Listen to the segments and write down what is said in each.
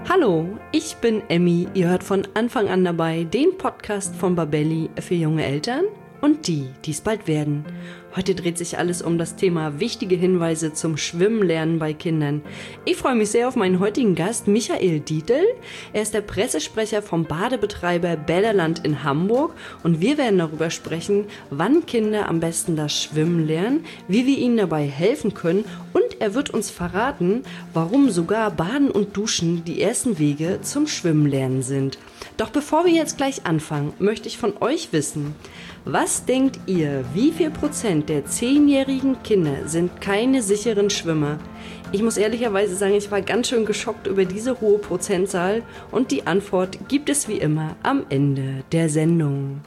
Hallo, ich bin Emmy. Ihr hört von Anfang an dabei den Podcast von Babelli für junge Eltern und die, die es bald werden. Heute dreht sich alles um das Thema wichtige Hinweise zum Schwimmenlernen bei Kindern. Ich freue mich sehr auf meinen heutigen Gast, Michael Dietl. Er ist der Pressesprecher vom Badebetreiber Bäderland in Hamburg und wir werden darüber sprechen, wann Kinder am besten das Schwimmen lernen, wie wir ihnen dabei helfen können und er wird uns verraten, warum sogar Baden und Duschen die ersten Wege zum Schwimmenlernen sind. Doch bevor wir jetzt gleich anfangen, möchte ich von euch wissen, was denkt ihr, wie viel Prozent der 10-jährigen Kinder sind keine sicheren Schwimmer? Ich muss ehrlicherweise sagen, ich war ganz schön geschockt über diese hohe Prozentzahl und die Antwort gibt es wie immer am Ende der Sendung.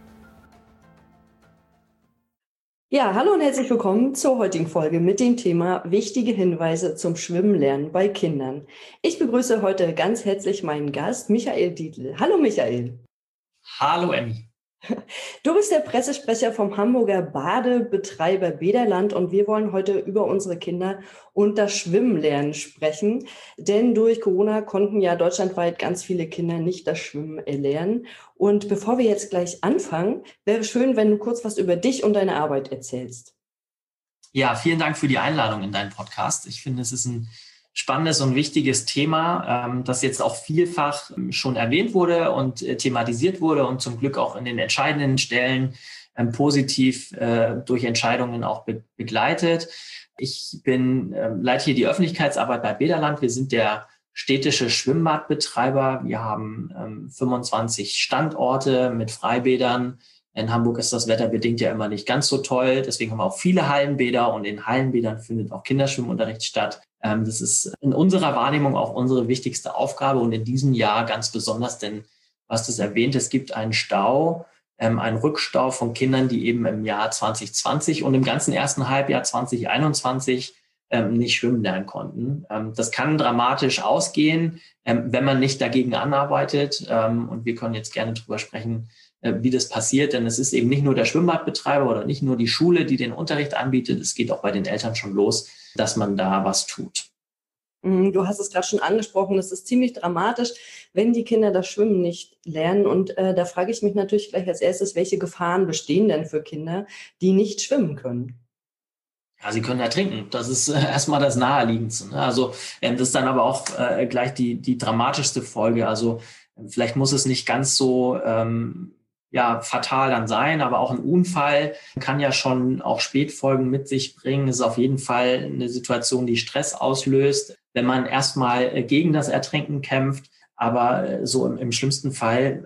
Ja, hallo und herzlich willkommen zur heutigen Folge mit dem Thema wichtige Hinweise zum Schwimmenlernen bei Kindern. Ich begrüße heute ganz herzlich meinen Gast, Michael Dietl. Hallo Michael. Hallo Emmy. Du bist der Pressesprecher vom Hamburger Badebetreiber Bäderland und wir wollen heute über unsere Kinder und das Schwimmenlernen sprechen. Denn durch Corona konnten ja deutschlandweit ganz viele Kinder nicht das Schwimmen erlernen. Und bevor wir jetzt gleich anfangen, wäre es schön, wenn du kurz was über dich und deine Arbeit erzählst. Ja, vielen Dank für die Einladung in deinen Podcast. Ich finde, es ist ein spannendes und wichtiges Thema, das jetzt auch vielfach schon erwähnt wurde und thematisiert wurde und zum Glück auch in den entscheidenden Stellen positiv durch Entscheidungen auch begleitet. Ich leite hier die Öffentlichkeitsarbeit bei Bäderland. Wir sind der städtische Schwimmbadbetreiber. Wir haben 25 Standorte mit Freibädern. In Hamburg ist das wetterbedingt ja immer nicht ganz so toll. Deswegen haben wir auch viele Hallenbäder und in Hallenbädern findet auch Kinderschwimmunterricht statt. Das ist in unserer Wahrnehmung auch unsere wichtigste Aufgabe und in diesem Jahr ganz besonders, denn du hast es erwähnt, es gibt einen Stau, einen Rückstau von Kindern, die eben im Jahr 2020 und im ganzen ersten Halbjahr 2021 nicht schwimmen lernen konnten. Das kann dramatisch ausgehen, wenn man nicht dagegen anarbeitet. Und wir können jetzt gerne drüber sprechen, wie das passiert, denn es ist eben nicht nur der Schwimmbadbetreiber oder nicht nur die Schule, die den Unterricht anbietet. Es geht auch bei den Eltern schon los, dass man da was tut. Du hast es gerade schon angesprochen, es ist ziemlich dramatisch, wenn die Kinder das Schwimmen nicht lernen. Und da frage ich mich natürlich gleich als erstes, welche Gefahren bestehen denn für Kinder, die nicht schwimmen können? Ja, sie können ertrinken. Das ist erstmal das Naheliegendste. Also das ist dann aber auch gleich die dramatischste Folge. Also vielleicht muss es nicht ganz so fatal dann sein, aber auch ein Unfall kann ja schon auch Spätfolgen mit sich bringen. Es ist auf jeden Fall eine Situation, die Stress auslöst, wenn man erstmal gegen das Ertrinken kämpft. Aber so im schlimmsten Fall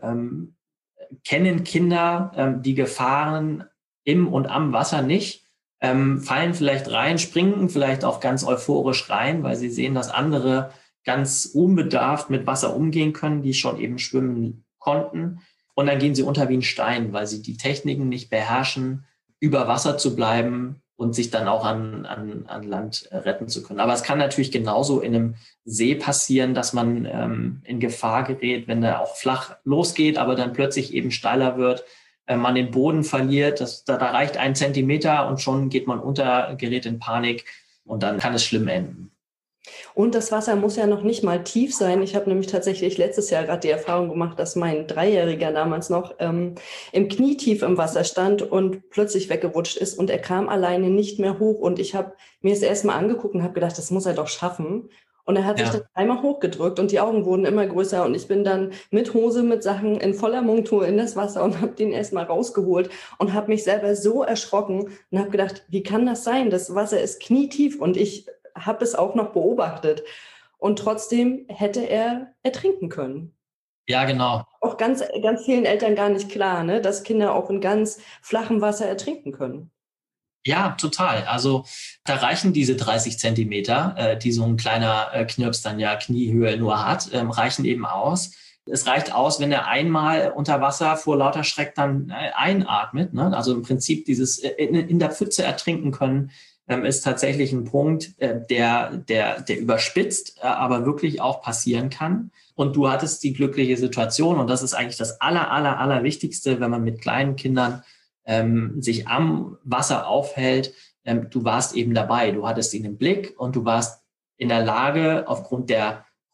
kennen Kinder die Gefahren im und am Wasser nicht, fallen vielleicht rein, springen vielleicht auch ganz euphorisch rein, weil sie sehen, dass andere ganz unbedarft mit Wasser umgehen können, die schon eben schwimmen konnten. Und dann gehen sie unter wie ein Stein, weil sie die Techniken nicht beherrschen, über Wasser zu bleiben und sich dann auch an Land retten zu können. Aber es kann natürlich genauso in einem See passieren, dass man in Gefahr gerät, wenn der auch flach losgeht, aber dann plötzlich eben steiler wird, man den Boden verliert, da reicht 1 Zentimeter und schon geht man unter, gerät in Panik und dann kann es schlimm enden. Und das Wasser muss ja noch nicht mal tief sein. Ich habe nämlich tatsächlich letztes Jahr gerade die Erfahrung gemacht, dass mein Dreijähriger damals noch im Knietief im Wasser stand und plötzlich weggerutscht ist und er kam alleine nicht mehr hoch. Und ich habe mir es erstmal angeguckt und habe gedacht, das muss er doch schaffen. Und er hat sich dann einmal hochgedrückt und die Augen wurden immer größer und ich bin dann mit Hose, mit Sachen in voller Montur in das Wasser und habe den erstmal rausgeholt und habe mich selber so erschrocken und habe gedacht, wie kann das sein? Das Wasser ist knietief und ich habe es auch noch beobachtet. Und trotzdem hätte er ertrinken können. Ja, genau. Auch ganz, ganz vielen Eltern gar nicht klar, ne, dass Kinder auch in ganz flachem Wasser ertrinken können. Ja, total. Also da reichen diese 30 Zentimeter, die so ein kleiner Knirps dann ja Kniehöhe nur hat, reichen eben aus. Es reicht aus, wenn er einmal unter Wasser vor lauter Schreck dann einatmet. Ne? Also im Prinzip dieses in der Pfütze ertrinken können, ist tatsächlich ein Punkt, der überspitzt, aber wirklich auch passieren kann. Und du hattest die glückliche Situation, und das ist eigentlich das Allerwichtigste, wenn man mit kleinen Kindern sich am Wasser aufhält. Du warst eben dabei, du hattest ihn im Blick und du warst in der Lage, aufgrund der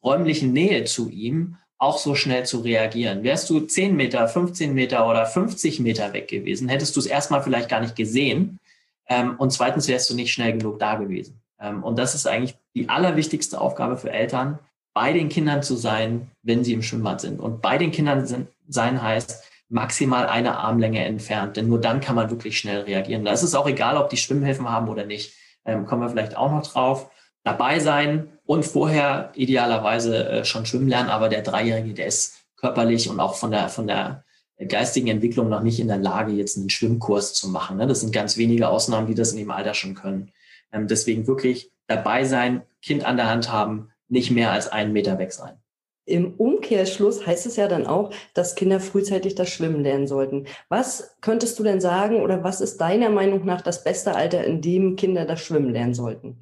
räumlichen Nähe zu ihm auch so schnell zu reagieren. Wärst du 10 Meter, 15 Meter oder 50 Meter weg gewesen, hättest du es erstmal vielleicht gar nicht gesehen. Und zweitens wärst du nicht schnell genug da gewesen. Und das ist eigentlich die allerwichtigste Aufgabe für Eltern, bei den Kindern zu sein, wenn sie im Schwimmbad sind. Und bei den Kindern sein heißt maximal eine Armlänge entfernt, denn nur dann kann man wirklich schnell reagieren. Da ist es auch egal, ob die Schwimmhilfen haben oder nicht. Kommen wir vielleicht auch noch drauf. Dabei sein und vorher idealerweise schon schwimmen lernen, aber der Dreijährige, der ist körperlich und auch von der geistigen Entwicklung noch nicht in der Lage, jetzt einen Schwimmkurs zu machen. Das sind ganz wenige Ausnahmen, die das in dem Alter schon können. Deswegen wirklich dabei sein, Kind an der Hand haben, nicht mehr als 1 Meter weg sein. Im Umkehrschluss heißt es ja dann auch, dass Kinder frühzeitig das Schwimmen lernen sollten. Was könntest du denn sagen oder was ist deiner Meinung nach das beste Alter, in dem Kinder das Schwimmen lernen sollten?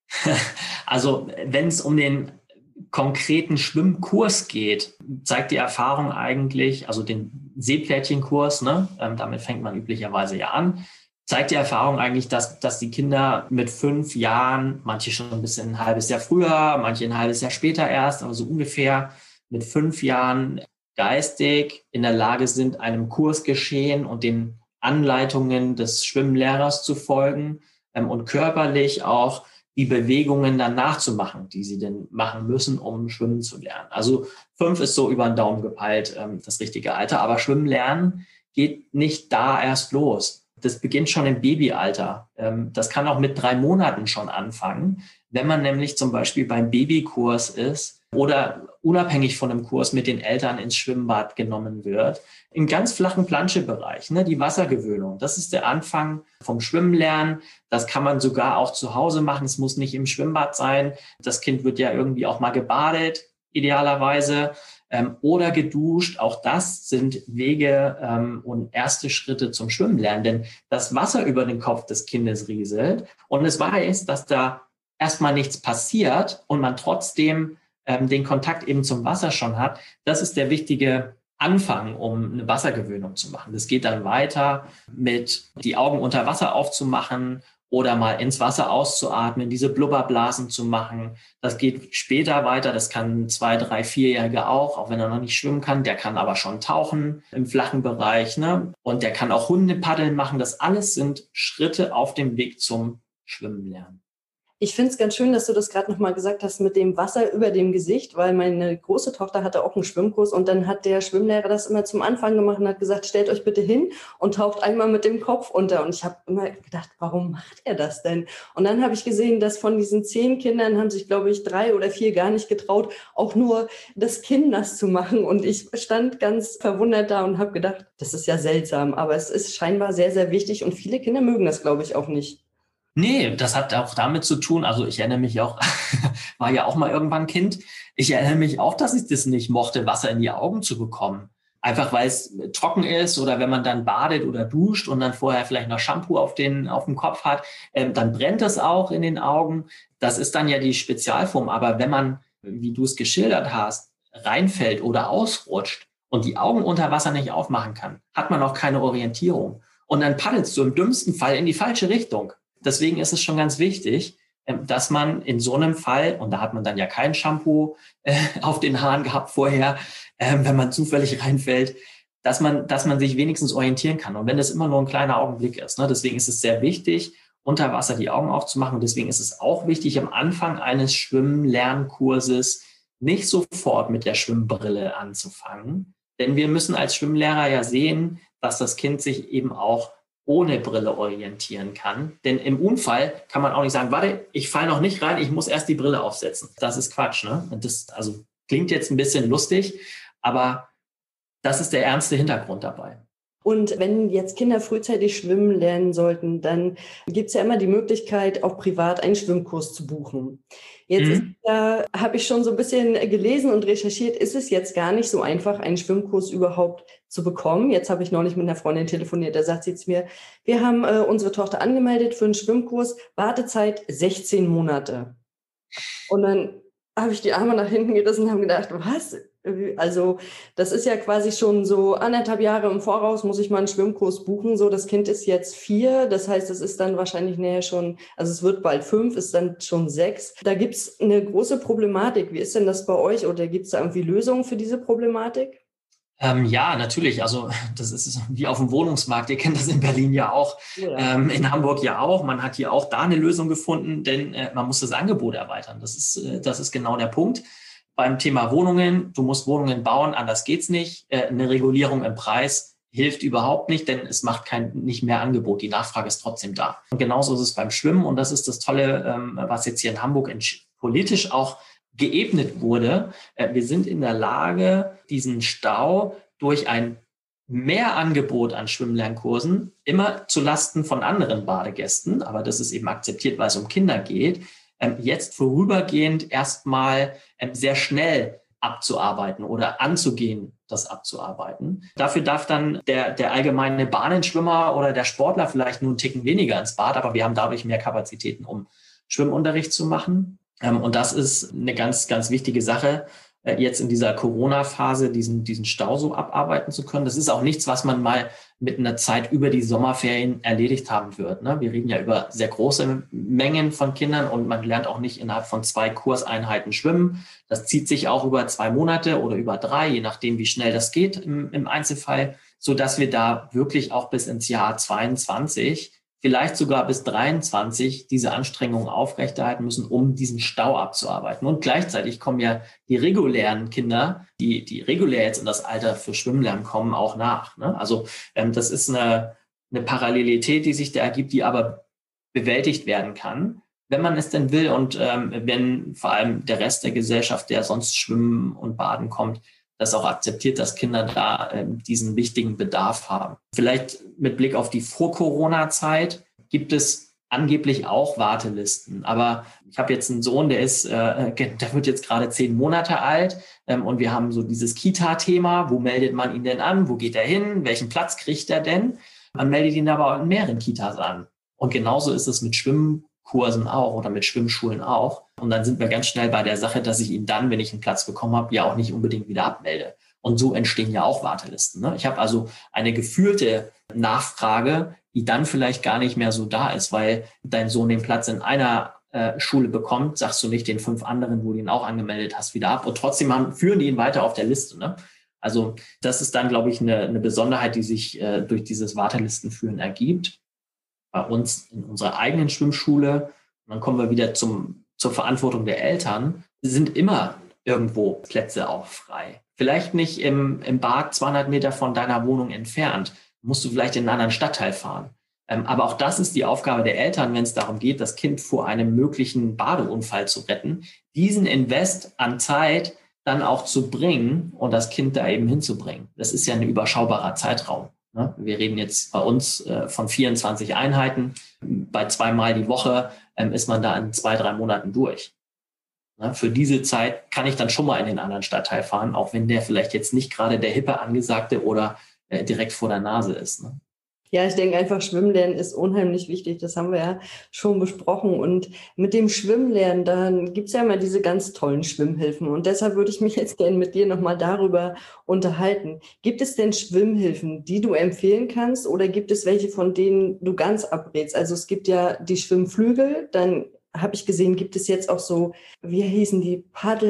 Also wenn es um den konkreten Schwimmkurs geht, zeigt die Erfahrung eigentlich, also den Seepferdchenkurs, damit fängt man üblicherweise ja an, zeigt die Erfahrung eigentlich, dass die Kinder mit 5 Jahren, manche schon ein bisschen ein halbes Jahr früher, manche ein halbes Jahr später erst, aber so ungefähr mit 5 Jahren geistig in der Lage sind, einem Kursgeschehen und den Anleitungen des Schwimmlehrers zu folgen und körperlich auch die Bewegungen dann nachzumachen, die sie denn machen müssen, um schwimmen zu lernen. Also 5 ist so über den Daumen gepeilt, das richtige Alter. Aber Schwimmen lernen geht nicht da erst los. Das beginnt schon im Babyalter. Das kann auch mit 3 Monaten schon anfangen, wenn man nämlich zum Beispiel beim Babykurs ist oder unabhängig von einem Kurs mit den Eltern ins Schwimmbad genommen wird. Im ganz flachen Planschebereich, die Wassergewöhnung, das ist der Anfang vom Schwimmenlernen. Das kann man sogar auch zu Hause machen. Es muss nicht im Schwimmbad sein. Das Kind wird ja irgendwie auch mal gebadet, idealerweise, oder geduscht. Auch das sind Wege und erste Schritte zum Schwimmenlernen, denn das Wasser über den Kopf des Kindes rieselt und es weiß, dass da erstmal nichts passiert und man trotzdem den Kontakt eben zum Wasser schon hat. Das ist der wichtige Anfang, um eine Wassergewöhnung zu machen. Das geht dann weiter mit die Augen unter Wasser aufzumachen oder mal ins Wasser auszuatmen, diese Blubberblasen zu machen. Das geht später weiter. Das kann 2-, 3-, 4-Jährige auch wenn er noch nicht schwimmen kann. Der kann aber schon tauchen im flachen Bereich, Und der kann auch Hundepaddeln machen. Das alles sind Schritte auf dem Weg zum Schwimmen lernen. Ich finde es ganz schön, dass du das gerade nochmal gesagt hast mit dem Wasser über dem Gesicht, weil meine große Tochter hatte auch einen Schwimmkurs und dann hat der Schwimmlehrer das immer zum Anfang gemacht und hat gesagt, stellt euch bitte hin und taucht einmal mit dem Kopf unter. Und ich habe immer gedacht, warum macht er das denn? Und dann habe ich gesehen, dass von diesen 10 Kindern haben sich, glaube ich, 3 oder 4 gar nicht getraut, auch nur das Kinn nass zu machen. Und ich stand ganz verwundert da und habe gedacht, das ist ja seltsam, aber es ist scheinbar sehr, sehr wichtig und viele Kinder mögen das, glaube ich, auch nicht. Nee, das hat auch damit zu tun, also ich erinnere mich auch, war ja auch mal irgendwann Kind, ich erinnere mich auch, dass ich das nicht mochte, Wasser in die Augen zu bekommen. Einfach weil es trocken ist oder wenn man dann badet oder duscht und dann vorher vielleicht noch Shampoo auf dem Kopf hat, dann brennt es auch in den Augen. Das ist dann ja die Spezialform. Aber wenn man, wie du es geschildert hast, reinfällt oder ausrutscht und die Augen unter Wasser nicht aufmachen kann, hat man auch keine Orientierung. Und dann paddelst du im dümmsten Fall in die falsche Richtung. Deswegen ist es schon ganz wichtig, dass man in so einem Fall, und da hat man dann ja kein Shampoo auf den Haaren gehabt vorher, wenn man zufällig reinfällt, dass man sich wenigstens orientieren kann. Und wenn das immer nur ein kleiner Augenblick ist, deswegen ist es sehr wichtig, unter Wasser die Augen aufzumachen. Und deswegen ist es auch wichtig, am Anfang eines Schwimmlernkurses nicht sofort mit der Schwimmbrille anzufangen. Denn wir müssen als Schwimmlehrer ja sehen, dass das Kind sich eben auch ohne Brille orientieren kann. Denn im Unfall kann man auch nicht sagen, warte, ich falle noch nicht rein, ich muss erst die Brille aufsetzen. Das ist Quatsch, Und das klingt jetzt ein bisschen lustig, aber das ist der ernste Hintergrund dabei. Und wenn jetzt Kinder frühzeitig schwimmen lernen sollten, dann gibt es ja immer die Möglichkeit, auch privat einen Schwimmkurs zu buchen. Jetzt habe ich schon so ein bisschen gelesen und recherchiert, ist es jetzt gar nicht so einfach, einen Schwimmkurs überhaupt zu bekommen. Jetzt habe ich neulich mit einer Freundin telefoniert, da sagt sie zu mir, wir haben unsere Tochter angemeldet für einen Schwimmkurs, Wartezeit 16 Monate. Und dann habe ich die Arme nach hinten gerissen und habe gedacht, was? Also das ist ja quasi schon so 1,5 Jahre im Voraus muss ich mal einen Schwimmkurs buchen. So, das Kind ist jetzt 4, das heißt, es ist dann wahrscheinlich näher schon, also es wird bald 5, ist dann schon 6. Da gibt's eine große Problematik. Wie ist denn das bei euch oder gibt's da irgendwie Lösungen für diese Problematik? Ja, natürlich. Also das ist wie auf dem Wohnungsmarkt. Ihr kennt das in Berlin ja auch, Ja. in Hamburg ja auch. Man hat hier auch da eine Lösung gefunden, denn man muss das Angebot erweitern. Das ist genau der Punkt. Beim Thema Wohnungen, du musst Wohnungen bauen, anders geht's nicht. Eine Regulierung im Preis hilft überhaupt nicht, denn es macht nicht mehr Angebot. Die Nachfrage ist trotzdem da. Und genauso ist es beim Schwimmen. Und das ist das Tolle, was jetzt hier in Hamburg politisch auch geebnet wurde. Wir sind in der Lage, diesen Stau durch ein Mehrangebot an Schwimmlernkursen immer zu Lasten von anderen Badegästen, aber das ist eben akzeptiert, weil es um Kinder geht, jetzt vorübergehend erstmal sehr schnell abzuarbeiten oder anzugehen, das abzuarbeiten. Dafür darf dann der allgemeine Bahnenschwimmer oder der Sportler vielleicht nur einen Ticken weniger ins Bad, aber wir haben dadurch mehr Kapazitäten, um Schwimmunterricht zu machen. Und das ist eine ganz, ganz wichtige Sache, jetzt in dieser Corona-Phase diesen Stau so abarbeiten zu können. Das ist auch nichts, was man mal mit einer Zeit über die Sommerferien erledigt haben wird. Ne? Wir reden ja über sehr große Mengen von Kindern und man lernt auch nicht innerhalb von 2 Kurseinheiten schwimmen. Das zieht sich auch über 2 Monate oder über 3, je nachdem, wie schnell das geht im Einzelfall, so dass wir da wirklich auch bis ins Jahr 22 vielleicht sogar bis 23 diese Anstrengungen aufrechterhalten müssen, um diesen Stau abzuarbeiten. Und gleichzeitig kommen ja die regulären Kinder, die regulär jetzt in das Alter für Schwimmlernen kommen, auch nach. Ne? Also das ist eine Parallelität, die sich da ergibt, die aber bewältigt werden kann, wenn man es denn will und wenn vor allem der Rest der Gesellschaft, der sonst schwimmen und baden kommt, das auch akzeptiert, dass Kinder da diesen wichtigen Bedarf haben. Vielleicht mit Blick auf die Vor-Corona-Zeit gibt es angeblich auch Wartelisten. Aber ich habe jetzt einen Sohn, der wird jetzt gerade 10 Monate alt und wir haben so dieses Kita-Thema. Wo meldet man ihn denn an? Wo geht er hin? Welchen Platz kriegt er denn? Man meldet ihn aber in mehreren Kitas an. Und genauso ist es mit Schwimmkursen auch oder mit Schwimmschulen auch. Und dann sind wir ganz schnell bei der Sache, dass ich ihn dann, wenn ich einen Platz bekommen habe, ja auch nicht unbedingt wieder abmelde. Und so entstehen ja auch Wartelisten. Ne? Ich habe also eine gefühlte Nachfrage, die dann vielleicht gar nicht mehr so da ist, weil dein Sohn den Platz in einer Schule bekommt, sagst du nicht den 5 anderen, wo du ihn auch angemeldet hast, wieder ab. Und trotzdem führen die ihn weiter auf der Liste. Ne? Also das ist dann, glaube ich, eine Besonderheit, die sich durch dieses Wartelistenführen ergibt. Bei uns in unserer eigenen Schwimmschule, und dann kommen wir wieder zur Verantwortung der Eltern, sind immer irgendwo Plätze auch frei. Vielleicht nicht im Bad 200 Meter von deiner Wohnung entfernt, musst du vielleicht in einen anderen Stadtteil fahren. Aber auch das ist die Aufgabe der Eltern, wenn es darum geht, das Kind vor einem möglichen Badeunfall zu retten, diesen Invest an Zeit dann auch zu bringen und das Kind da eben hinzubringen. Das ist ja ein überschaubarer Zeitraum. Ne? Wir reden jetzt bei uns von 24 Einheiten. Bei 2-mal die Woche ist man da in 2-3 Monaten durch. Ne? Für diese Zeit kann ich dann schon mal in den anderen Stadtteil fahren, auch wenn der vielleicht jetzt nicht gerade der hippe Angesagte oder direkt vor der Nase ist. Ne? Ja, ich denke einfach, Schwimmlernen ist unheimlich wichtig. Das haben wir ja schon besprochen. Und mit dem Schwimmlernen, dann gibt's ja immer diese ganz tollen Schwimmhilfen. Und deshalb würde ich mich jetzt gerne mit dir nochmal darüber unterhalten. Gibt es denn Schwimmhilfen, die du empfehlen kannst? Oder gibt es welche, von denen du ganz abrätst? Also es gibt ja die Schwimmflügel, dann habe ich gesehen, gibt es jetzt auch so, wie hießen die,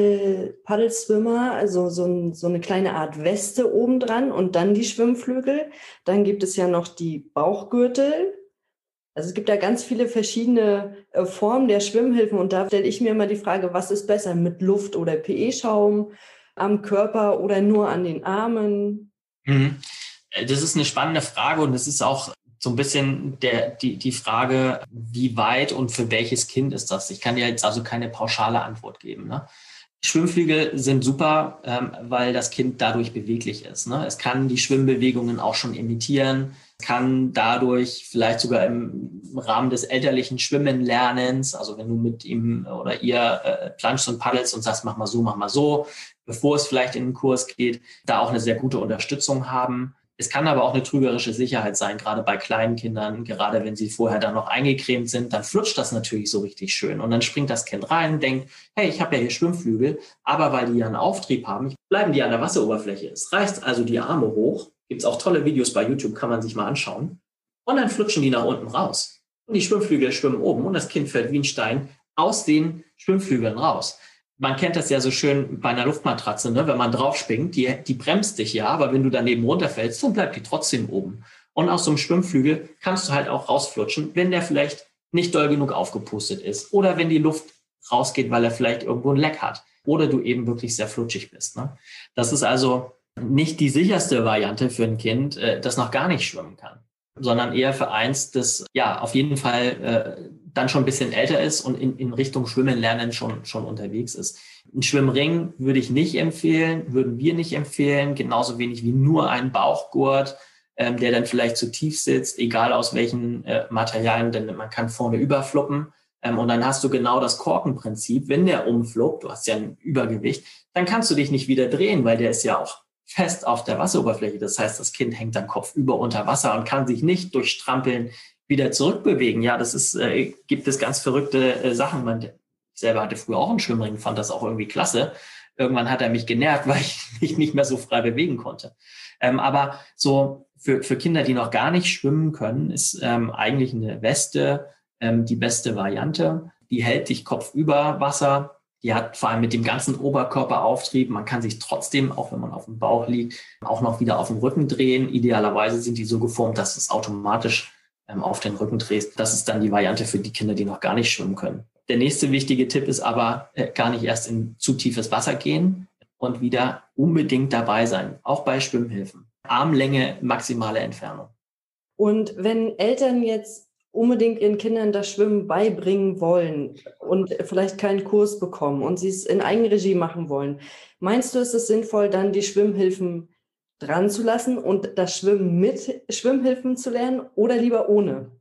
Paddelswimmer, also so eine kleine Art Weste obendran und dann die Schwimmflügel. Dann gibt es ja noch die Bauchgürtel. Also es gibt ja ganz viele verschiedene Formen der Schwimmhilfen und da stelle ich mir immer die Frage, was ist besser, mit Luft oder PE-Schaum am Körper oder nur an den Armen? Das ist eine spannende Frage und es ist auch so ein bisschen die Frage, wie weit und für welches Kind ist das? Ich kann dir jetzt also keine pauschale Antwort geben. Ne? Schwimmflügel sind super, weil das Kind dadurch beweglich ist. Ne? Es kann die Schwimmbewegungen auch schon imitieren, kann dadurch vielleicht sogar im Rahmen des elterlichen Schwimmenlernens, also wenn du mit ihm oder ihr planschst und paddelst und sagst, mach mal so, bevor es vielleicht in den Kurs geht, da auch eine sehr gute Unterstützung haben. Es kann aber auch eine trügerische Sicherheit sein, gerade bei kleinen Kindern, gerade wenn sie vorher dann noch eingecremt sind, dann flutscht das natürlich so richtig schön. Und dann springt das Kind rein, denkt, hey, ich habe ja hier Schwimmflügel, aber weil die ja einen Auftrieb haben, bleiben die an der Wasseroberfläche. Es reißt also die Arme hoch. Gibt es auch tolle Videos bei YouTube, kann man sich mal anschauen. Und dann flutschen die nach unten raus. Und die Schwimmflügel schwimmen oben und das Kind fällt wie ein Stein aus den Schwimmflügeln raus. Man kennt das ja so schön bei einer Luftmatratze, ne? Wenn man drauf springt, die bremst dich ja, aber wenn du daneben runterfällst, dann bleibt die trotzdem oben. Und aus so einem Schwimmflügel kannst du halt auch rausflutschen, wenn der vielleicht nicht doll genug aufgepustet ist oder wenn die Luft rausgeht, weil er vielleicht irgendwo ein Leck hat oder du eben wirklich sehr flutschig bist. Ne? Das ist also nicht die sicherste Variante für ein Kind, das noch gar nicht schwimmen kann, sondern eher für eins, das ja auf jeden Fall dann schon ein bisschen älter ist und in Richtung Schwimmen lernen schon unterwegs ist. Ein Schwimmring würde ich nicht empfehlen, würden wir nicht empfehlen, genauso wenig wie nur ein Bauchgurt, der dann vielleicht zu tief sitzt, egal aus welchen Materialien, denn man kann vorne überfluppen. Und dann hast du genau das Korkenprinzip. Wenn der umfluppt, du hast ja ein Übergewicht, dann kannst du dich nicht wieder drehen, weil der ist ja auch fest auf der Wasseroberfläche. Das heißt, das Kind hängt dann kopfüber unter Wasser und kann sich nicht durch Strampeln wieder zurückbewegen. Ja, das ist, gibt es ganz verrückte Sachen. Ich selber hatte früher auch einen Schwimmring, fand das auch irgendwie klasse. Irgendwann hat er mich genervt, weil ich mich nicht mehr so frei bewegen konnte. Aber so für Kinder, die noch gar nicht schwimmen können, ist eigentlich eine Weste die beste Variante. Die hält dich kopfüber Wasser. Die hat vor allem mit dem ganzen Oberkörperauftrieb. Man kann sich trotzdem, auch wenn man auf dem Bauch liegt, auch noch wieder auf den Rücken drehen. Idealerweise sind die so geformt, dass es automatisch auf den Rücken drehst. Das ist dann die Variante für die Kinder, die noch gar nicht schwimmen können. Der nächste wichtige Tipp ist aber, gar nicht erst in zu tiefes Wasser gehen und wieder unbedingt dabei sein, auch bei Schwimmhilfen. Armlänge, maximale Entfernung. Und wenn Eltern jetzt unbedingt ihren Kindern das Schwimmen beibringen wollen und vielleicht keinen Kurs bekommen und sie es in Eigenregie machen wollen, meinst du, ist es sinnvoll, dann die Schwimmhilfen dran zu lassen und das Schwimmen mit Schwimmhilfen zu lernen oder lieber ohne?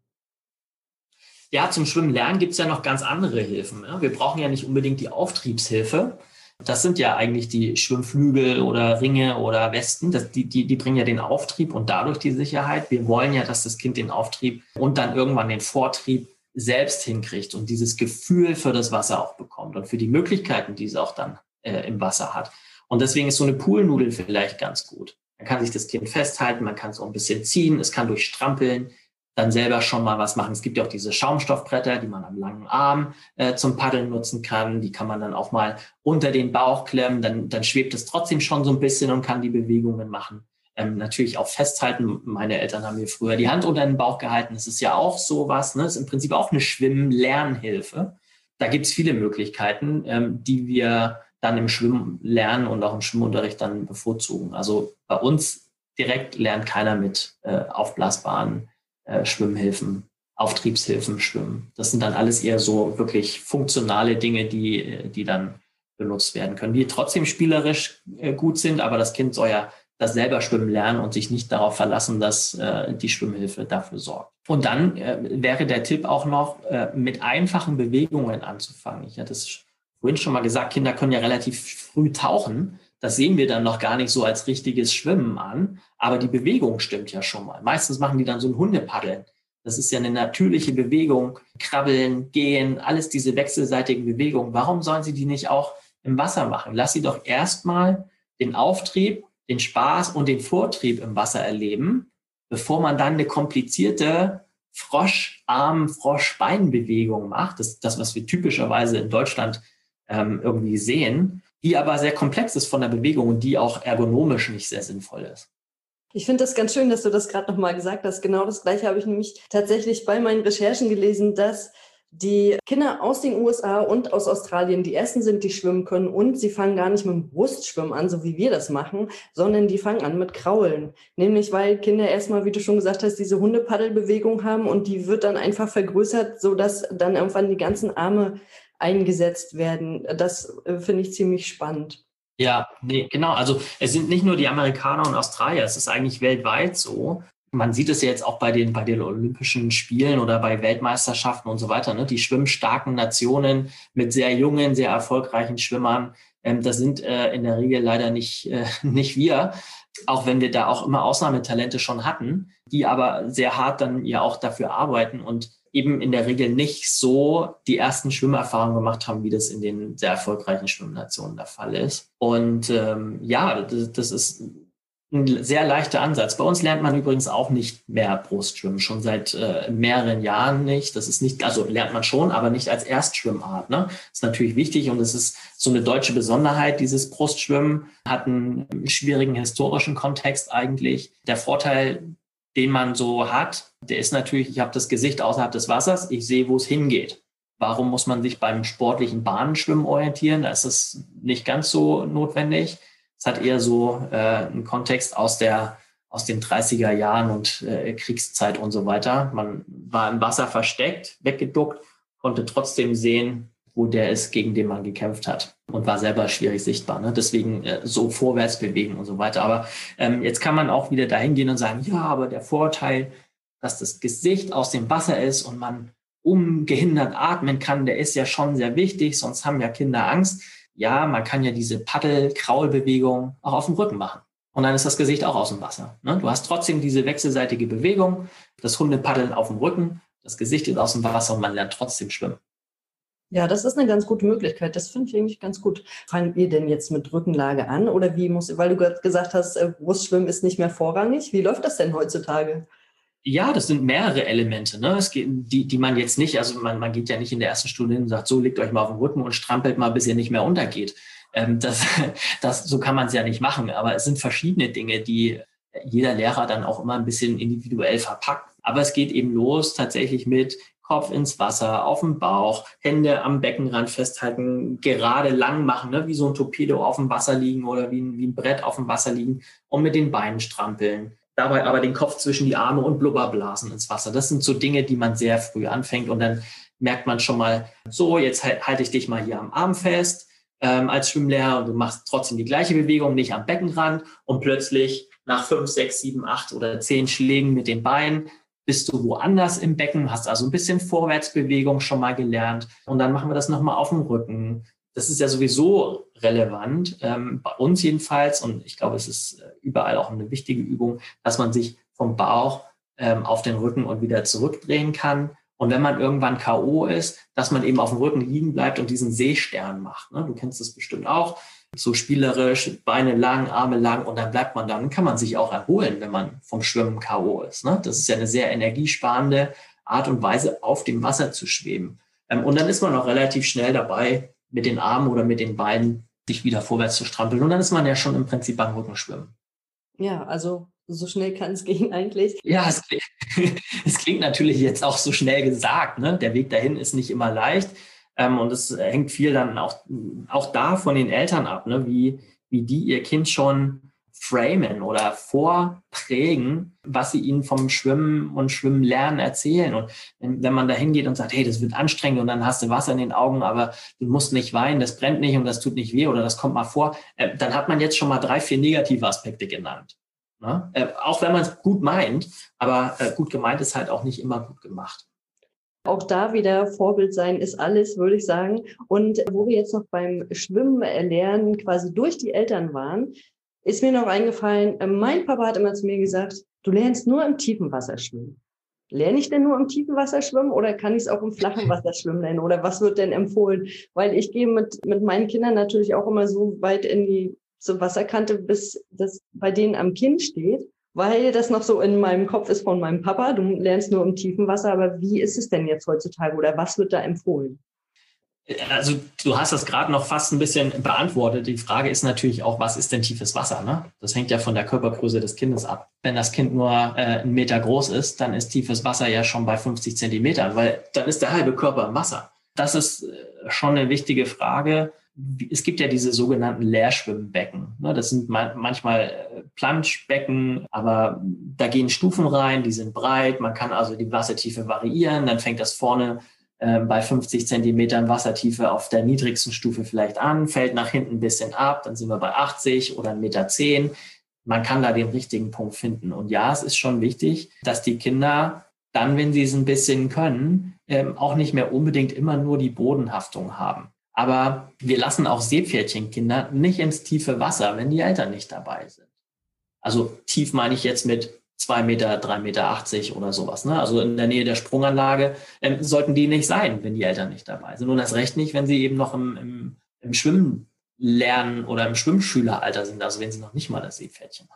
Ja, zum Schwimmen lernen gibt es ja noch ganz andere Hilfen. Ja? Wir brauchen ja nicht unbedingt die Auftriebshilfe. Das sind ja eigentlich die Schwimmflügel oder Ringe oder Westen. Die bringen ja den Auftrieb und dadurch die Sicherheit. Wir wollen ja, dass das Kind den Auftrieb und dann irgendwann den Vortrieb selbst hinkriegt und dieses Gefühl für das Wasser auch bekommt und für die Möglichkeiten, die es auch dann im Wasser hat. Und deswegen ist so eine Poolnudel vielleicht ganz gut. Man kann sich das Kind festhalten, man kann es auch ein bisschen ziehen, es kann durchstrampeln, dann selber schon mal was machen. Es gibt ja auch diese Schaumstoffbretter, die man am langen Arm zum Paddeln nutzen kann. Die kann man dann auch mal unter den Bauch klemmen. Dann schwebt es trotzdem schon so ein bisschen und kann die Bewegungen machen. Natürlich auch festhalten. Meine Eltern haben mir früher die Hand unter den Bauch gehalten. Das ist ja auch sowas. Ne? Das ist im Prinzip auch eine Schwimmen-Lernhilfe. Da gibt es viele Möglichkeiten, die wir dann im Schwimmen lernen und auch im Schwimmunterricht dann bevorzugen. Also bei uns direkt lernt keiner mit aufblasbaren Schwimmhilfen, Auftriebshilfen schwimmen. Das sind dann alles eher so wirklich funktionale Dinge, die dann benutzt werden können, die trotzdem spielerisch gut sind, aber das Kind soll ja das selber schwimmen lernen und sich nicht darauf verlassen, dass die Schwimmhilfe dafür sorgt. Und dann wäre der Tipp auch noch, mit einfachen Bewegungen anzufangen. Ich hatte es vorhin schon mal gesagt, Kinder können ja relativ früh tauchen. Das sehen wir dann noch gar nicht so als richtiges Schwimmen an, aber die Bewegung stimmt ja schon mal. Meistens machen die dann so ein Hundepaddeln. Das ist ja eine natürliche Bewegung. Krabbeln, gehen, alles diese wechselseitigen Bewegungen. Warum sollen sie die nicht auch im Wasser machen? Lass sie doch erstmal den Auftrieb, den Spaß und den Vortrieb im Wasser erleben, bevor man dann eine komplizierte Froscharm, Froschbeinbewegung macht. Das ist das, was wir typischerweise in Deutschland irgendwie sehen, die aber sehr komplex ist von der Bewegung und die auch ergonomisch nicht sehr sinnvoll ist. Ich finde das ganz schön, dass du das gerade nochmal gesagt hast. Genau das Gleiche habe ich nämlich tatsächlich bei meinen Recherchen gelesen, dass die Kinder aus den USA und aus Australien die ersten sind, die schwimmen können und sie fangen gar nicht mit dem Brustschwimmen an, so wie wir das machen, sondern die fangen an mit Kraulen. Nämlich, weil Kinder erstmal, wie du schon gesagt hast, diese Hundepaddelbewegung haben und die wird dann einfach vergrößert, sodass dann irgendwann die ganzen Arme eingesetzt werden. Das finde ich ziemlich spannend. Ja, nee, genau. Also es sind nicht nur die Amerikaner und Australier, es ist eigentlich weltweit so. Man sieht es ja jetzt auch bei den Olympischen Spielen oder bei Weltmeisterschaften und so weiter. Ne? Die schwimmstarken Nationen mit sehr jungen, sehr erfolgreichen Schwimmern, Das sind in der Regel leider nicht wir, auch wenn wir da auch immer Ausnahmetalente schon hatten, die aber sehr hart dann ja auch dafür arbeiten und eben in der Regel nicht so die ersten Schwimmerfahrungen gemacht haben, wie das in den sehr erfolgreichen Schwimmnationen der Fall ist. Und das ist ein sehr leichter Ansatz. Bei uns lernt man übrigens auch nicht mehr Brustschwimmen, schon seit mehreren Jahren nicht. Das ist nicht, also lernt man schon, aber nicht als Erstschwimmart. Ne? Das ist natürlich wichtig und es ist so eine deutsche Besonderheit. Dieses Brustschwimmen hat einen schwierigen historischen Kontext eigentlich. Der Vorteil, den man so hat, der ist natürlich, ich habe das Gesicht außerhalb des Wassers, ich sehe, wo es hingeht. Warum muss man sich beim sportlichen Bahnenschwimmen orientieren? Da ist es nicht ganz so notwendig. Es hat eher so einen Kontext aus den 30er Jahren und Kriegszeit und so weiter. Man war im Wasser versteckt, weggeduckt, konnte trotzdem sehen, wo der ist, gegen den man gekämpft hat und war selber schwierig sichtbar. Ne? Deswegen so vorwärts bewegen und so weiter. Aber jetzt kann man auch wieder dahin gehen und sagen, ja, aber der Vorteil, dass das Gesicht aus dem Wasser ist und man ungehindert atmen kann, der ist ja schon sehr wichtig, sonst haben ja Kinder Angst. Ja, man kann ja diese Paddel-Kraul-Bewegung auch auf dem Rücken machen. Und dann ist das Gesicht auch aus dem Wasser. Ne? Du hast trotzdem diese wechselseitige Bewegung, das Hundepaddeln auf dem Rücken, das Gesicht ist aus dem Wasser und man lernt trotzdem schwimmen. Ja, das ist eine ganz gute Möglichkeit. Das finde ich eigentlich ganz gut. Fangt ihr denn jetzt mit Rückenlage an oder weil du gerade gesagt hast, Brustschwimmen ist nicht mehr vorrangig. Wie läuft das denn heutzutage? Ja, das sind mehrere Elemente, ne? Es geht, die man jetzt nicht, also man geht ja nicht in der ersten Stunde hin und sagt, so, legt euch mal auf den Rücken und strampelt mal, bis ihr nicht mehr untergeht. So kann man es ja nicht machen. Aber es sind verschiedene Dinge, die jeder Lehrer dann auch immer ein bisschen individuell verpackt. Aber es geht eben los tatsächlich mit Kopf ins Wasser, auf dem Bauch, Hände am Beckenrand festhalten, gerade lang machen, ne? Wie so ein Torpedo auf dem Wasser liegen oder wie ein Brett auf dem Wasser liegen und mit den Beinen strampeln. Dabei aber den Kopf zwischen die Arme und Blubberblasen ins Wasser. Das sind so Dinge, die man sehr früh anfängt und dann merkt man schon mal, so, jetzt halte ich dich mal hier am Arm fest als Schwimmlehrer und du machst trotzdem die gleiche Bewegung, nicht am Beckenrand und plötzlich nach 5, 6, 7, 8 oder 10 Schlägen mit den Beinen bist du woanders im Becken, hast also ein bisschen Vorwärtsbewegung schon mal gelernt und dann machen wir das nochmal auf dem Rücken. Das ist ja sowieso relevant, bei uns jedenfalls, und ich glaube, es ist überall auch eine wichtige Übung, dass man sich vom Bauch auf den Rücken und wieder zurückdrehen kann. Und wenn man irgendwann K.O. ist, dass man eben auf dem Rücken liegen bleibt und diesen Seestern macht. Ne? Du kennst das bestimmt auch. So spielerisch, Beine lang, Arme lang und dann bleibt man da. Dann kann man sich auch erholen, wenn man vom Schwimmen K.O. ist. Ne? Das ist ja eine sehr energiesparende Art und Weise, auf dem Wasser zu schweben. Und dann ist man auch relativ schnell dabei, mit den Armen oder mit den Beinen sich wieder vorwärts zu strampeln. Und dann ist man ja schon im Prinzip beim Rückenschwimmen. Ja, also so schnell kann es gehen eigentlich. Ja, es klingt natürlich jetzt auch so schnell gesagt. Ne? Der Weg dahin ist nicht immer leicht. Und es hängt viel dann auch da von den Eltern ab, ne? Wie die ihr Kind schon framen oder vorprägen, was sie ihnen vom Schwimmen und Schwimmen lernen erzählen. Und wenn man da hingeht und sagt, hey, das wird anstrengend und dann hast du Wasser in den Augen, aber du musst nicht weinen, das brennt nicht und das tut nicht weh oder das kommt mal vor, dann hat man jetzt schon mal 3, 4 negative Aspekte genannt. Ne? Auch wenn man es gut meint, aber gut gemeint ist halt auch nicht immer gut gemacht. Auch da wieder Vorbild sein ist alles, würde ich sagen. Und wo wir jetzt noch beim Schwimmen lernen quasi durch die Eltern waren, ist mir noch eingefallen, mein Papa hat immer zu mir gesagt, du lernst nur im tiefen Wasser schwimmen. Lerne ich denn nur im tiefen Wasser schwimmen oder kann ich es auch im flachen Wasser schwimmen lernen? Oder was wird denn empfohlen? Weil ich gehe mit meinen Kindern natürlich auch immer so weit zur Wasserkante, bis das bei denen am Kinn steht, weil das noch so in meinem Kopf ist von meinem Papa. Du lernst nur im tiefen Wasser, aber wie ist es denn jetzt heutzutage oder was wird da empfohlen? Also du hast das gerade noch fast ein bisschen beantwortet. Die Frage ist natürlich auch, was ist denn tiefes Wasser? Ne? Das hängt ja von der Körpergröße des Kindes ab. Wenn das Kind nur 1 Meter groß ist, dann ist tiefes Wasser ja schon bei 50 Zentimetern, weil dann ist der halbe Körper im Wasser. Das ist schon eine wichtige Frage. Es gibt ja diese sogenannten Leerschwimmbecken. Ne? Das sind manchmal Planschbecken, aber da gehen Stufen rein, die sind breit. Man kann also die Wassertiefe variieren. Dann fängt das vorne bei 50 Zentimetern Wassertiefe auf der niedrigsten Stufe vielleicht an, fällt nach hinten ein bisschen ab, dann sind wir bei 80 oder 1,10 Meter. Man kann da den richtigen Punkt finden. Und ja, es ist schon wichtig, dass die Kinder dann, wenn sie es ein bisschen können, auch nicht mehr unbedingt immer nur die Bodenhaftung haben. Aber wir lassen auch Seepferdchenkinder nicht ins tiefe Wasser, wenn die Eltern nicht dabei sind. Also tief meine ich jetzt mit 2 Meter, 3,80 Meter oder sowas. Ne? Also in der Nähe der Sprunganlage sollten die nicht sein, wenn die Eltern nicht dabei sind. Und erst recht nicht, wenn sie eben noch im Schwimmen lernen oder im Schwimmschüleralter sind, also wenn sie noch nicht mal das Seepferdchen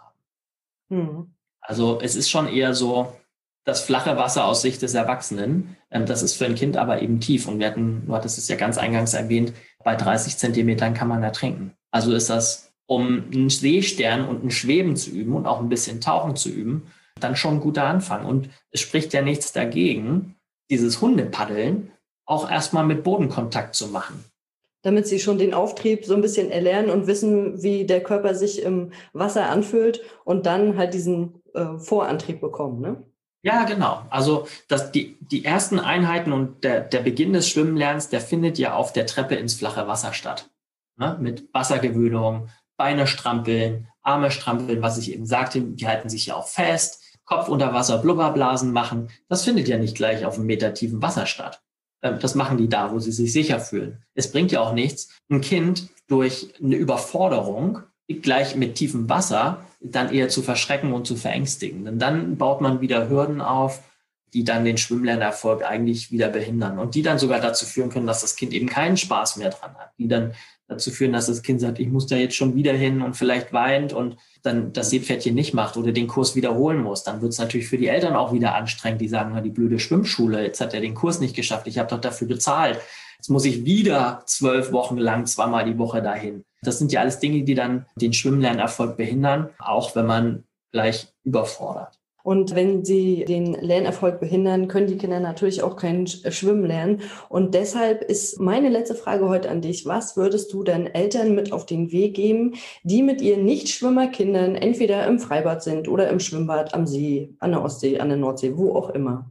haben. Also es ist schon eher so das flache Wasser aus Sicht des Erwachsenen. Das ist für ein Kind aber eben tief. Und du hattest es ja ganz eingangs erwähnt, bei 30 Zentimetern kann man ertrinken. Also ist das, um einen Seestern und ein Schweben zu üben und auch ein bisschen Tauchen zu üben, dann schon ein guter Anfang. Und es spricht ja nichts dagegen, dieses Hundepaddeln auch erstmal mit Bodenkontakt zu machen. Damit sie schon den Auftrieb so ein bisschen erlernen und wissen, wie der Körper sich im Wasser anfühlt und dann halt diesen Vorantrieb bekommen, ne? Ja, genau. Also die ersten Einheiten und der Beginn des Schwimmenlernens, der findet ja auf der Treppe ins flache Wasser statt. Ne? Mit Wassergewöhnung, Beine strampeln, Arme strampeln, was ich eben sagte, die halten sich ja auch fest, Kopf unter Wasser, Blubberblasen machen. Das findet ja nicht gleich auf einem Meter tiefen Wasser statt. Das machen die da, wo sie sich sicher fühlen. Es bringt ja auch nichts, ein Kind durch eine Überforderung gleich mit tiefem Wasser dann eher zu verschrecken und zu verängstigen. Denn dann baut man wieder Hürden auf, die dann den Schwimmlernerfolg eigentlich wieder behindern und die dann sogar dazu führen können, dass das Kind eben keinen Spaß mehr dran hat. Die dann dazu führen, dass das Kind sagt, ich muss da jetzt schon wieder hin und vielleicht weint und dann das Seepferdchen nicht macht oder den Kurs wiederholen muss. Dann wird es natürlich für die Eltern auch wieder anstrengend. Die sagen, die blöde Schwimmschule, jetzt hat er den Kurs nicht geschafft, ich habe doch dafür bezahlt. Jetzt muss ich wieder 12 Wochen lang 2-mal die Woche dahin. Das sind ja alles Dinge, die dann den Schwimmlernerfolg behindern, auch wenn man gleich überfordert. Und wenn sie den Lernerfolg behindern, können die Kinder natürlich auch kein Schwimmen lernen. Und deshalb ist meine letzte Frage heute an dich. Was würdest du deinen Eltern mit auf den Weg geben, die mit ihren Nichtschwimmerkindern entweder im Freibad sind oder im Schwimmbad am See, an der Ostsee, an der Nordsee, wo auch immer?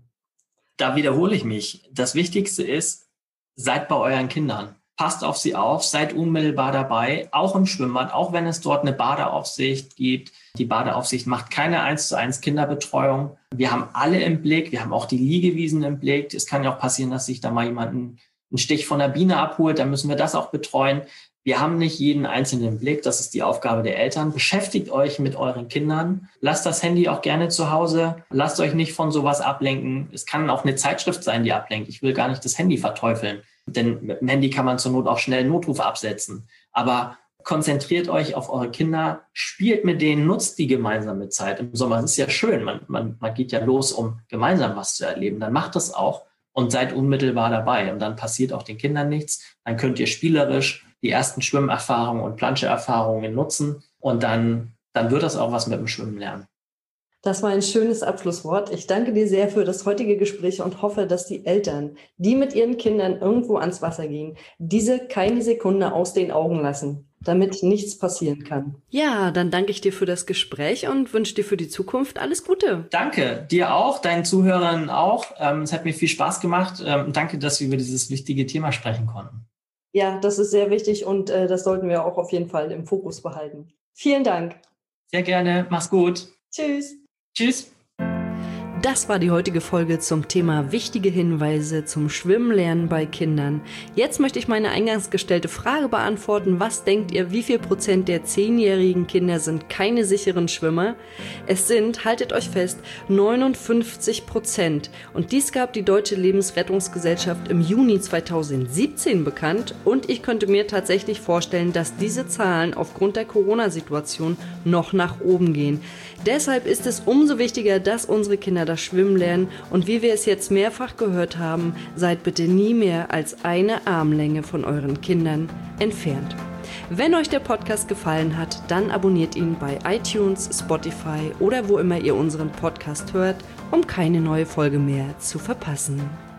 Da wiederhole ich mich. Das Wichtigste ist, seid bei euren Kindern. Passt auf sie auf, seid unmittelbar dabei, auch im Schwimmbad, auch wenn es dort eine Badeaufsicht gibt. Die Badeaufsicht macht keine 1:1 Kinderbetreuung. Wir haben alle im Blick, wir haben auch die Liegewiesen im Blick. Es kann ja auch passieren, dass sich da mal jemand einen Stich von der Biene abholt, dann müssen wir das auch betreuen. Wir haben nicht jeden Einzelnen im Blick, das ist die Aufgabe der Eltern. Beschäftigt euch mit euren Kindern. Lasst das Handy auch gerne zu Hause. Lasst euch nicht von sowas ablenken. Es kann auch eine Zeitschrift sein, die ablenkt. Ich will gar nicht das Handy verteufeln, denn mit dem Handy kann man zur Not auch schnell einen Notruf absetzen. Aber konzentriert euch auf eure Kinder, spielt mit denen, nutzt die gemeinsame Zeit. Im Sommer ist es ja schön, man geht ja los, um gemeinsam was zu erleben. Dann macht das auch und seid unmittelbar dabei. Und dann passiert auch den Kindern nichts. Dann könnt ihr spielerisch die ersten Schwimmerfahrungen und Planscherfahrungen nutzen und dann wird das auch was mit dem Schwimmen lernen. Das war ein schönes Abschlusswort. Ich danke dir sehr für das heutige Gespräch und hoffe, dass die Eltern, die mit ihren Kindern irgendwo ans Wasser gehen, diese keine Sekunde aus den Augen lassen, damit nichts passieren kann. Ja, dann danke ich dir für das Gespräch und wünsche dir für die Zukunft alles Gute. Danke, dir auch, deinen Zuhörern auch. Es hat mir viel Spaß gemacht. Danke, dass wir über dieses wichtige Thema sprechen konnten. Ja, das ist sehr wichtig und das sollten wir auch auf jeden Fall im Fokus behalten. Vielen Dank. Sehr gerne. Mach's gut. Tschüss. Tschüss. Das war die heutige Folge zum Thema wichtige Hinweise zum Schwimmlernen bei Kindern. Jetzt möchte ich meine eingangs gestellte Frage beantworten. Was denkt ihr, wie viel Prozent der 10-jährigen Kinder sind keine sicheren Schwimmer? Es sind, haltet euch fest, 59%. Und dies gab die Deutsche Lebensrettungsgesellschaft im Juni 2017 bekannt. Und ich könnte mir tatsächlich vorstellen, dass diese Zahlen aufgrund der Corona-Situation noch nach oben gehen. Deshalb ist es umso wichtiger, dass unsere Kinder das Schwimmen lernen und wie wir es jetzt mehrfach gehört haben, seid bitte nie mehr als eine Armlänge von euren Kindern entfernt. Wenn euch der Podcast gefallen hat, dann abonniert ihn bei iTunes, Spotify oder wo immer ihr unseren Podcast hört, um keine neue Folge mehr zu verpassen.